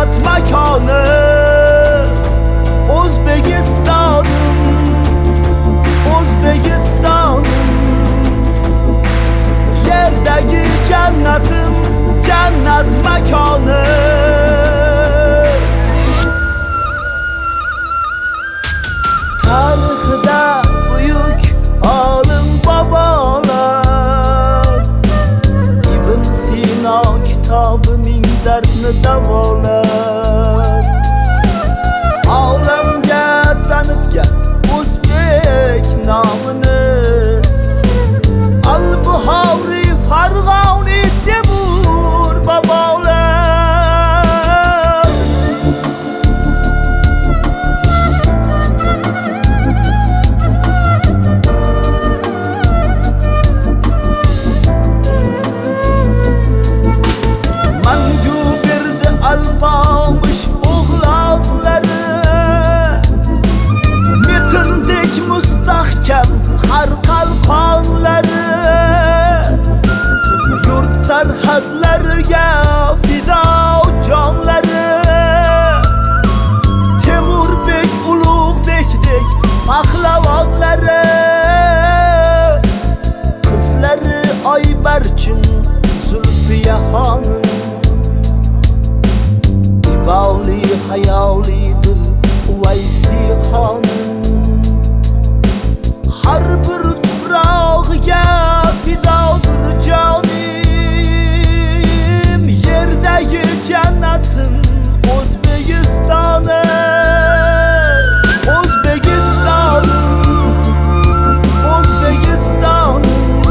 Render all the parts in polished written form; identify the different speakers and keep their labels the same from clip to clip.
Speaker 1: cennet mekanı. Özbekistanım, Özbekistanım, yerdeki cennetim, cennet mekanı. Tarihte büyük alim babalar İbn Sina kitabı min derdini davolar. Alemge tanıtken Özbek namını, Al-Buhari, Fargani, Temur babalar. Alpamış oğlanları, metindik müstahkem har kalkanları. Yurt serhedlerine fida canları. Temur Bek, Ulug Bek'dik pahlavanları. Kızları Ayberçin, Zülfiye Hanım, Bavli hayalidir Uveysi Hanım. Har bir tuprağa fidadır canım. Yerdeki cennetim Özbekistan'ı. Özbekistan'ım, Özbekistan'ım,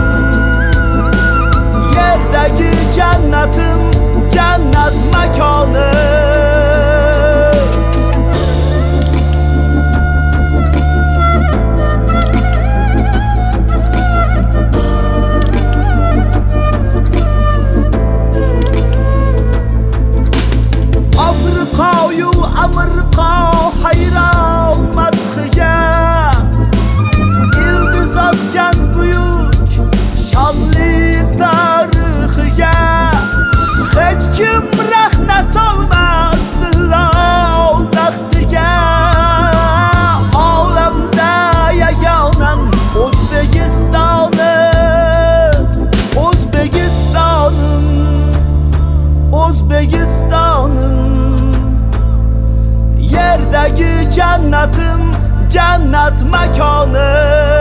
Speaker 1: yerdeki cennetim, cennet mekanı. Amerika hayran madhıya, İldiz atken büyük şanlı tarihiye. Hiç kim rahne salmaz dillav taxtıya. Alemde yaganan Özbekistan'ı, Özbekistan'ım, Özbekistan'ım, yerdeki cennetim, cennet mekanı.